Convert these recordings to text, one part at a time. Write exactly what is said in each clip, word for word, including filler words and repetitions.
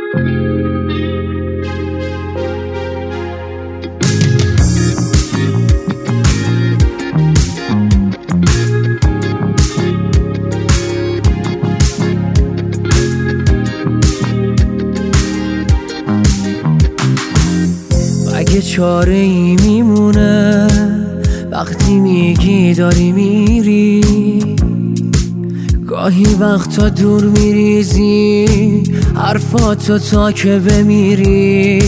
اگه چاره ای میمونه وقتی میگی داری میری، گاهی وقتا دور میریزی حرفاتو تا که بمیری.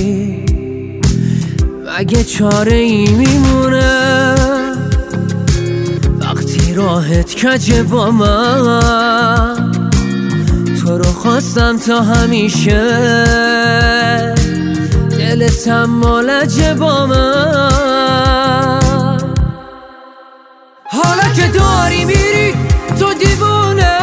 اگه چاره ای میمونه وقتی راحت کجه با من، تو رو خواستم تا همیشه دلتم مالجه با من. حالا که داری میری تو دیوونه،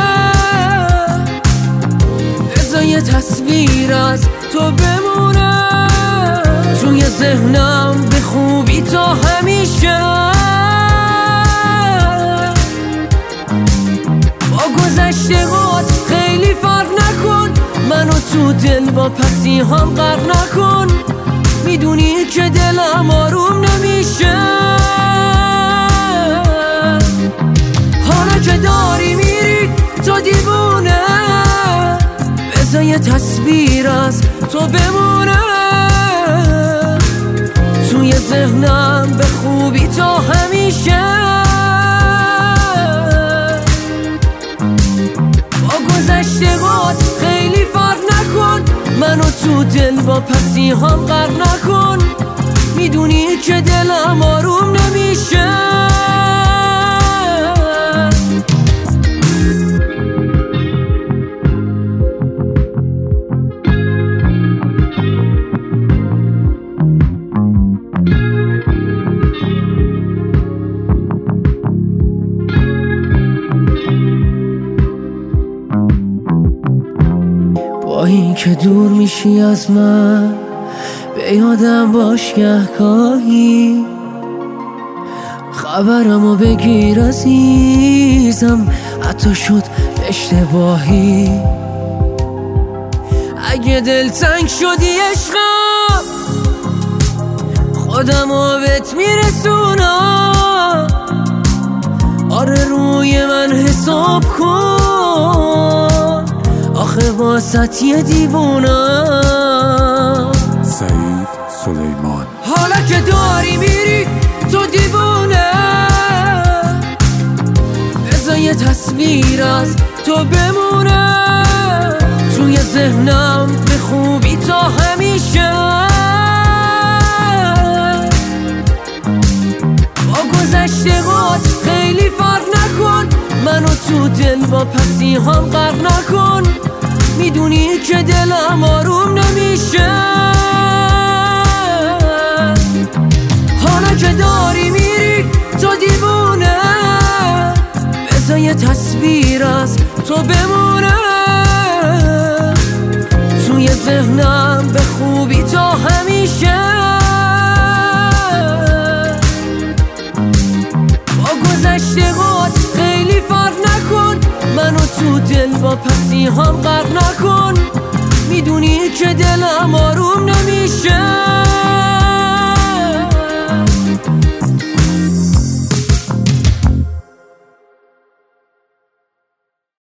بذار یه تصویر از تو بمونه توی ذهنم به خوبی تا همیشه. با گذشته‌هات خیلی فرق نکن، منو تو دل با پسی هم غرق نکن. میدونی که دلم آروم نمیشه. حالا که داری میری تو دیوونه، بذار یه تصویر از تو بمونه توی ذهنم به خوبی تا همیشه. با گذشته‌هات خیلی فرق نکن، منو تو دل با پسی هم غرق نکن. میدونی که دلم آروم نمیشه. با این که دور میشی از من، به یادم باش گهگاهی، خبرمو بگیر عزیزم حتی شد اشتباهی. اگه دلتنگ شدی عشقم خودمو بهت میرسونم، آره روی من حساب کن، آخه واسط یه دیوونم. سعید سلیمان. حالا که داری میری تو دیوونه، بذار یه تصویر از تو بمونه توی ذهنم به خوبی تا همیشه. با گذشته‌هات خیلی فرق نکن، منو تو دل با پسی هم غرق نکن. میدونی که دلم آروم نمیشه. حالا که داری میری تو دیوونه، بذار یه تصویر از تو بمونه توی ذهنم به خوبی تا همیشه. با گذشته‌هات خیلی فرق نکن، منو تو دل با پسی هم غرق نکن. میدونی که دلم آروم نمیشه.